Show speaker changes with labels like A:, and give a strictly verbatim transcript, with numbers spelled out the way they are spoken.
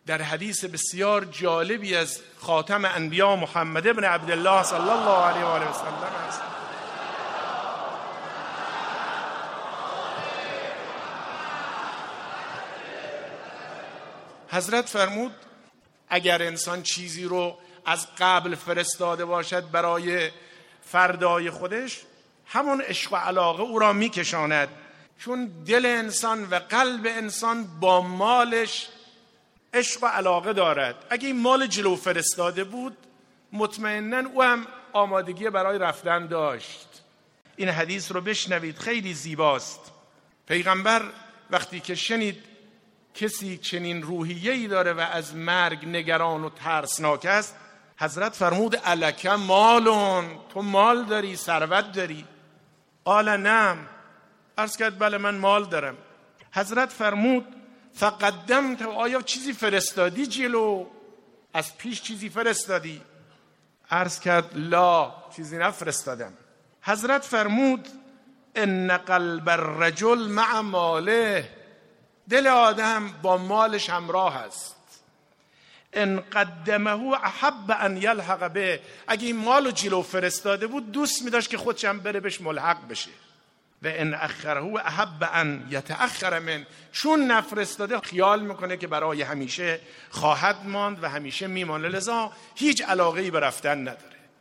A: در حدیث بسیار جالبی از خاتم انبیا محمد ابن عبدالله صلی الله علیه و آله و سلم است. حضرت فرمود اگر انسان چیزی رو از قبل فرستاده باشد برای فردای خودش، همون عشق و علاقه او را میکشاند، چون دل انسان و قلب انسان با مالش عشق و علاقه دارد. اگه این مال جلو فرستاده بود مطمئناً او هم آمادگی برای رفتن داشت. این حدیث رو بشنوید، خیلی زیباست. پیغمبر وقتی که شنید کسی چنین روحیه‌ای داره و از مرگ نگران و ترسناک است، حضرت فرمود الک مالون، تو مال داری، ثروت داری؟ قال نعم، عرض کرد بله من مال دارم. حضرت فرمود فقدمت، آیا چیزی فرستادی جلو؟ از پیش چیزی فرستادی؟ عرض کرد لا، چیزی نفرستادم. حضرت فرمود ان قلب الرجل مع ماله، دل آدم با مالش همراه است. ان قدمه احب ان یلحق به، اگه این مالو جلو فرستاده بود دوست می داشت که خودش هم بره بهش ملحق بشه. و ان اخره احب ان یتأخر من، چون نفرستاده خیال میکنه که برای همیشه خواهد ماند و همیشه میمانه، لذا هیچ علاقه‌ای به رفتن نداره.